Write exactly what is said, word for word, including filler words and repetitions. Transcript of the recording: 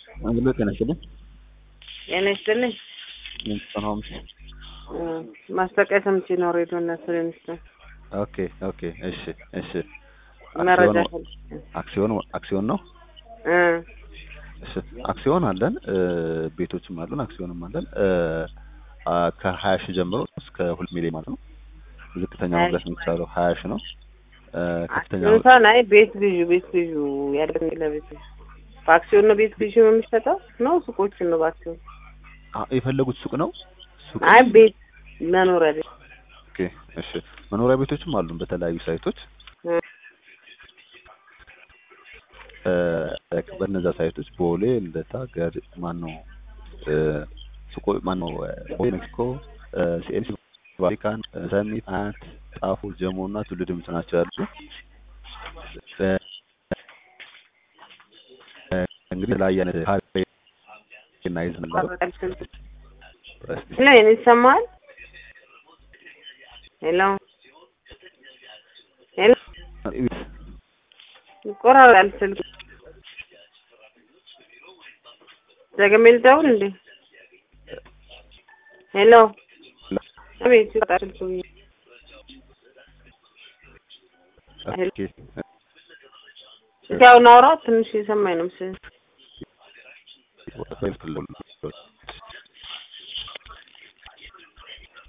አግሎት ተነስተን የነስተልኝ ምን ተናውም ማስተቀያ ሰምቼ ነው ሬዲዮና ስለነስተ ኦኬ ኦኬ እሺ እሺ መረጃ አክሲዮን አክሲዮን ነው እ እሺ አክሲዮን አለን ቤቶችም አሉን አክሲዮንም አለን ከ20 ሺህ ጀምሮ እስከ ሁለት ሚሊዮን ማለት ነው ዝቅተኛው መግለጽ የሚቻለው ሀያ ሺህ ነው ከፍተኛው እንኳን አይ ቤት ልጅ ቤት ልጅ ያለን ለቤት አክሲዮን ነው ቤት ልጅ ነው የሚሰጠው ነው ሱቆች ነው ባክሲዮን የፈለጉት ሱቅ ነው ሱቅ አይ ቤት መኖሪያ ቤት ኦኬ እሺ መኖሪያ ቤቶችም አሉን በተለያዩ ሳይቶች እ በእነዛ ሳይቶች ቦሌ ልደታ ገር ማን ነው ሱቆ ማን ነው ሜክሲኮ ሲኤምሲ ቫቲካን ሰሚት አንት ጣፉ ጀሞና ትውልድም ናቸው ያሉ እንግዲህ ላይ ያነ ካሬ እና ይዝናል ሄሎ ይሰማል ሄሎ ሄሎ ይቆራራል ስልክ ዘገመል ደውል እንዴ ሄሎ አቤት ይጣልኩኝ ኦኬ ያው ናውራ ትንሽ ይሰማኝ ነው